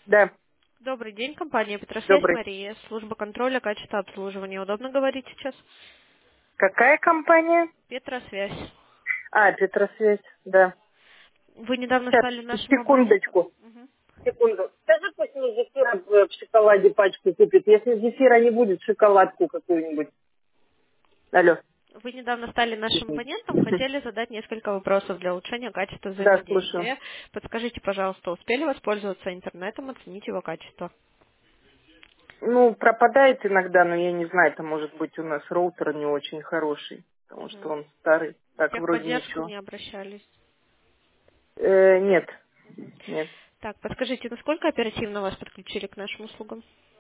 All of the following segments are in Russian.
Да, Добрый день, компания Петросвязь добрый. Мария, служба контроля качества обслуживания. Удобно говорить сейчас? Какая компания? Петросвязь. А, Петросвязь, да. Вы недавно Сейчас, стали нашим абонентом? секундочку. Мгм. Секунду. Скажи, пусть мне зефира в шоколаде пачку купит. Если зефира не будет, шоколадку какую-нибудь. Алло. Вы недавно стали нашим абонентом, хотели задать несколько вопросов для улучшения качества Да, слушаю. взаимодействия. Подскажите, пожалуйста, успели воспользоваться интернетом, оценить его качество? Ну, пропадает иногда, но я не знаю, это может быть у нас роутер не очень хороший, потому что Мгм. он старый. В Так, вроде техподдержку ничего. не обращались. Нет, нет. Так, подскажите, насколько оперативно вас подключили к нашим услугам?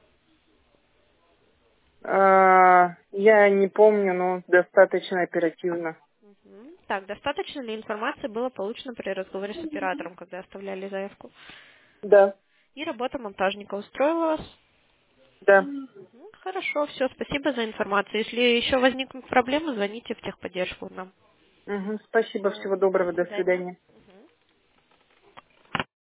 Я не помню, но достаточно оперативно. Мгм. Так, достаточно ли информации было получено при разговоре с оператором, когда оставляли заявку? Да, И работа монтажника устроила вас? да. Мгм. Хорошо, все, спасибо за информацию. Если еще возникнут проблемы, звоните в техподдержку нам. Мгм, спасибо, Все, всего до доброго, до свидания. свидания.